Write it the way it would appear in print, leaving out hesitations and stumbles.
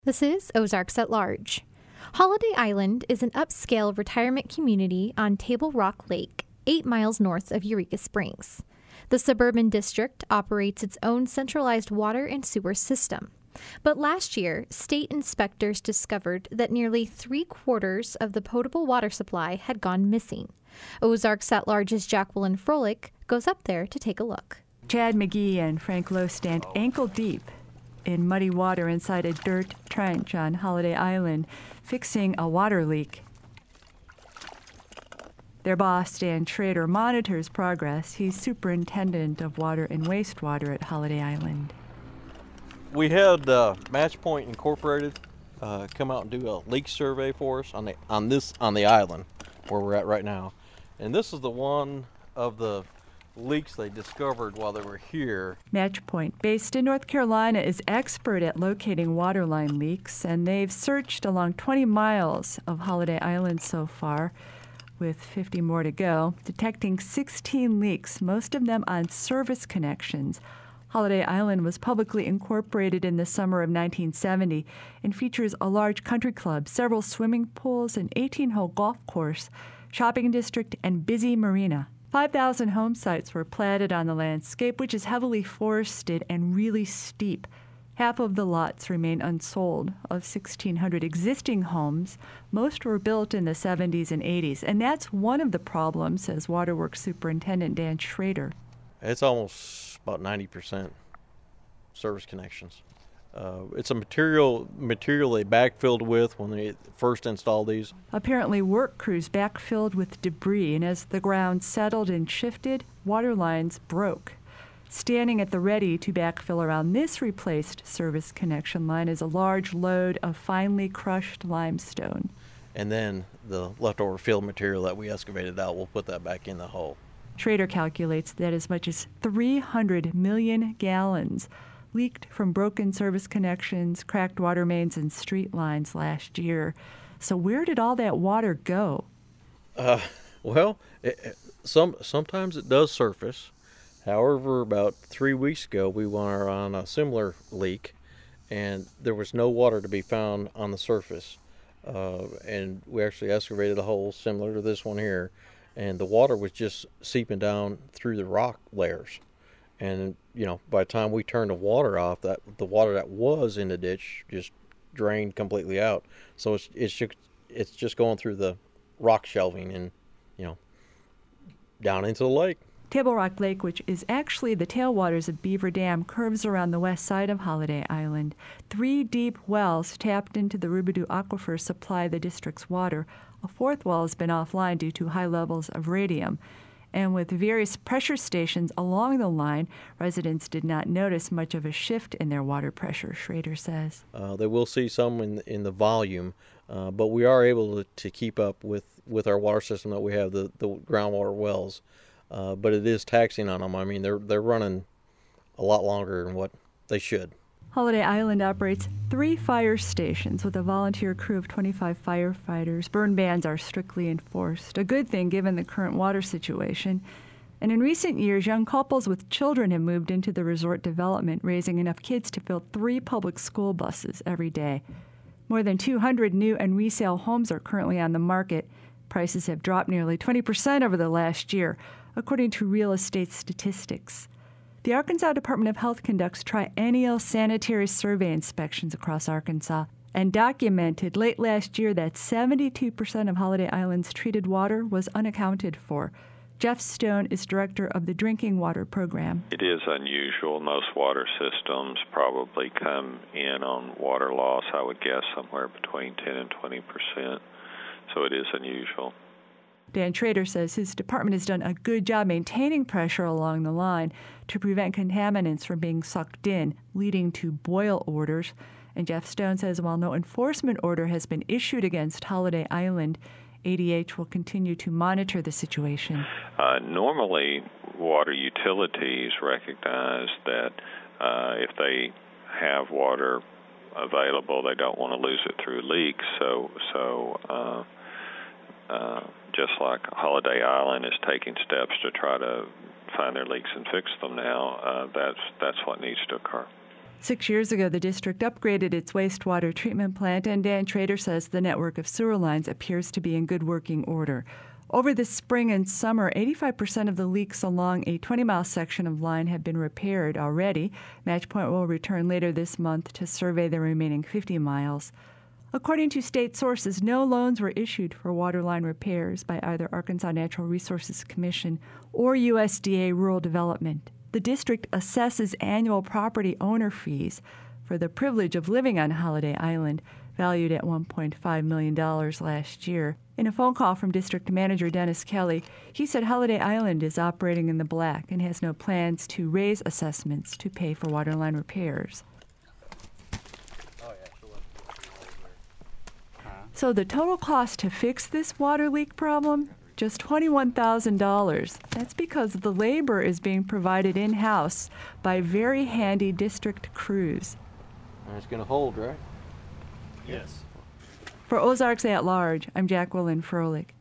This is Ozarks at Large. Holiday Island is an upscale retirement community on Table Rock Lake, 8 miles north of Eureka Springs. The suburban district operates its own centralized water and sewer system. But last year, state inspectors discovered that nearly 3/4 of the potable water supply had gone missing. Ozarks at Large's Jacqueline Froelich goes up there to take a look. Chad McGee and Frank Lowe stand ankle deep in muddy water inside a dirt trench on Holiday Island, fixing a water leak. Their boss, Dan Schrader, monitors progress. He's superintendent of water and wastewater at Holiday Island. We had Matchpoint Incorporated come out and do a leak survey for us on the island where we're at right now, and this is the one of the leaks they discovered while they were here. Matchpoint, based in North Carolina, is expert at locating waterline leaks, and they've searched along 20 miles of Holiday Island so far, with 50 more to go, detecting 16 leaks, most of them on service connections. Holiday Island was publicly incorporated in the summer of 1970 and features a large country club, several swimming pools, an 18-hole golf course, shopping district, and busy marina. 5,000 home sites were platted on the landscape, which is heavily forested and really steep. Half of the lots remain unsold. Of 1,600 existing homes, most were built in the 70s and 80s, and that's one of the problems, says Waterworks Superintendent Dan Schrader. It's almost about 90% service connections. It's a material they backfilled with when they first installed these. Apparently, work crews backfilled with debris, and as the ground settled and shifted, water lines broke. Standing at the ready to backfill around this replaced service connection line is a large load of finely crushed limestone. And then the leftover fill material that we excavated out, we'll put that back in the hole. Schrader calculates that as much as 300 million gallons leaked from broken service connections, cracked water mains, and street lines last year. So where did all that water go? Sometimes it does surface. However, about 3 weeks ago, we were on a similar leak, and there was no water to be found on the surface. And we actually excavated a hole similar to this one here, and the water was just seeping down through the rock layers. And, by the time we turned the water off, the water that was in the ditch just drained completely out. So it's just going through the rock shelving and, down into the lake. Table Rock Lake, which is actually the tailwaters of Beaver Dam, curves around the west side of Holiday Island. 3 deep wells tapped into the Rubidoux Aquifer supply the district's water. A 4th well has been offline due to high levels of radium. And with various pressure stations along the line, residents did not notice much of a shift in their water pressure, Schrader says. They will see some in the volume, but we are able to keep up with our water system that we have, the groundwater wells. But it is taxing on them. I mean, they're running a lot longer than what they should. Holiday Island operates 3 fire stations with a volunteer crew of 25 firefighters. Burn bans are strictly enforced, a good thing given the current water situation. And in recent years, young couples with children have moved into the resort development, raising enough kids to fill 3 public school buses every day. More than 200 new and resale homes are currently on the market. Prices have dropped nearly 20% over the last year, according to real estate statistics. The Arkansas Department of Health conducts triennial sanitary survey inspections across Arkansas and documented late last year that 72% of Holiday Island's treated water was unaccounted for. Jeff Stone is director of the Drinking Water Program. It is unusual. Most water systems probably come in on water loss, I would guess, somewhere between 10 and 20%. So it is unusual. Dan Schrader says his department has done a good job maintaining pressure along the line to prevent contaminants from being sucked in, leading to boil orders. And Jeff Stone says while no enforcement order has been issued against Holiday Island, ADH will continue to monitor the situation. Normally, water utilities recognize that if they have water available, they don't want to lose it through leaks. So just like Holiday Island is taking steps to try to find their leaks and fix them now, that's what needs to occur. 6 years ago, the district upgraded its wastewater treatment plant, and Dan Trader says the network of sewer lines appears to be in good working order. Over the spring and summer, 85% of the leaks along a 20-mile section of line have been repaired already. Matchpoint will return later this month to survey the remaining 50 miles. According to state sources, no loans were issued for waterline repairs by either Arkansas Natural Resources Commission or USDA Rural Development. The district assesses annual property owner fees for the privilege of living on Holiday Island, valued at $1.5 million last year. In a phone call from District Manager Dennis Kelly, he said Holiday Island is operating in the black and has no plans to raise assessments to pay for waterline repairs. So the total cost to fix this water leak problem? Just $21,000. That's because the labor is being provided in-house by very handy district crews. And it's going to hold, right? Yes. For Ozarks at Large, I'm Jacqueline Froelich.